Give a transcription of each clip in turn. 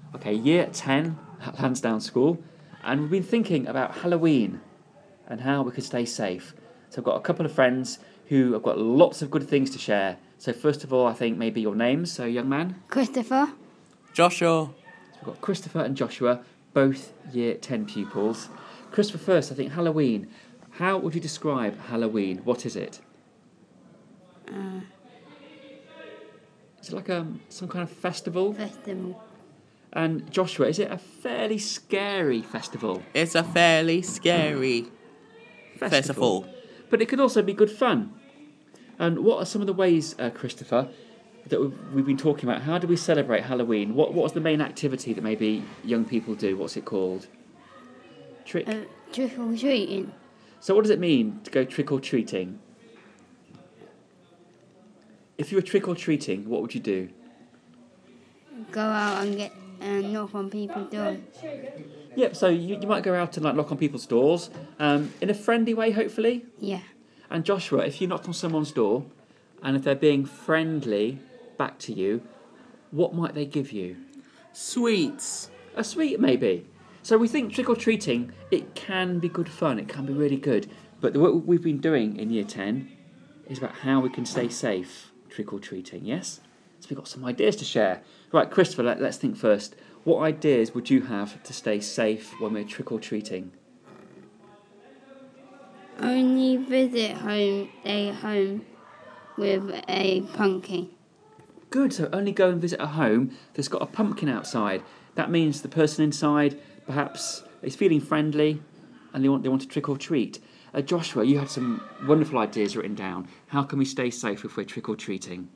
Okay, year 10 at Lansdowne School, and we've been thinking about Halloween and how we could stay safe. So I've got a couple of friends who have got lots of good things to share. So first of all, I think maybe your names. So young man? Christopher. Joshua. So we've got Christopher and Joshua, both year 10 pupils. Christopher first, I think Halloween. How would you describe Halloween? What is it? Is it like some kind of festival? Festival. And Joshua, is it a fairly scary festival? It's a fairly scary festival. But it could also be good fun. And what are some of the ways, Christopher, that we've been talking about? How do we celebrate Halloween? What was the main activity that maybe young people do? What's it called? Trick or treating. So what does it mean to go trick or treating? If you were trick or treating, what would you do? Go out and knock on people's doors. Yep, so you might go out and knock on people's doors, in a friendly way, hopefully. Yeah. And Joshua, if you knocked on someone's door, and if they're being friendly back to you, what might they give you? Sweets. A sweet, maybe. So we think trick-or-treating, it can be good fun, it can be really good. But what we've been doing in Year 10 is about how we can stay safe trick-or-treating, yes? So we've got some ideas to share. Right, Christopher, let's think first. What ideas would you have to stay safe when we're trick-or-treating? Only visit a home with a pumpkin. Good, so only go and visit a home that's got a pumpkin outside. That means the person inside perhaps is feeling friendly and they want to trick or treat. Joshua, you had some wonderful ideas written down. How can we stay safe if we're trick or treating?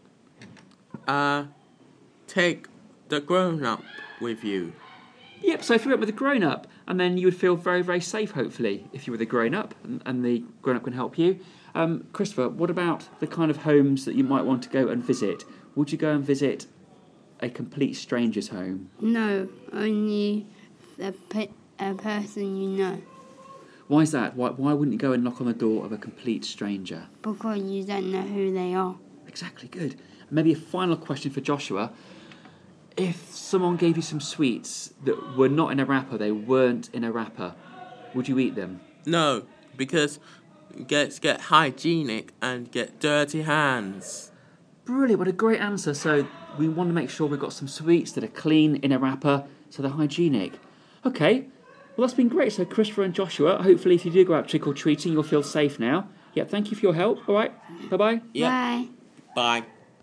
Take the grown-up with you. Yep, so if you went with a grown-up, and then you would feel very, very safe, hopefully, if you were the grown-up, and the grown-up can help you. Christopher, what about the kind of homes that you might want to go and visit? Would you go and visit a complete stranger's home? No, only a person you know. Why is that? Why wouldn't you go and knock on the door of a complete stranger? Because you don't know who they are. Exactly, good. Maybe a final question for Joshua. If someone gave you some sweets that were not in a wrapper, they weren't in a wrapper, would you eat them? No, because get hygienic and get dirty hands. Brilliant, what a great answer. So we want to make sure we've got some sweets that are clean in a wrapper, so they're hygienic. Okay, well that's been great. So Christopher and Joshua, hopefully if you do go out trick-or-treating, you'll feel safe now. Yeah, thank you for your help. All right, bye-bye. Yep. Bye. Bye.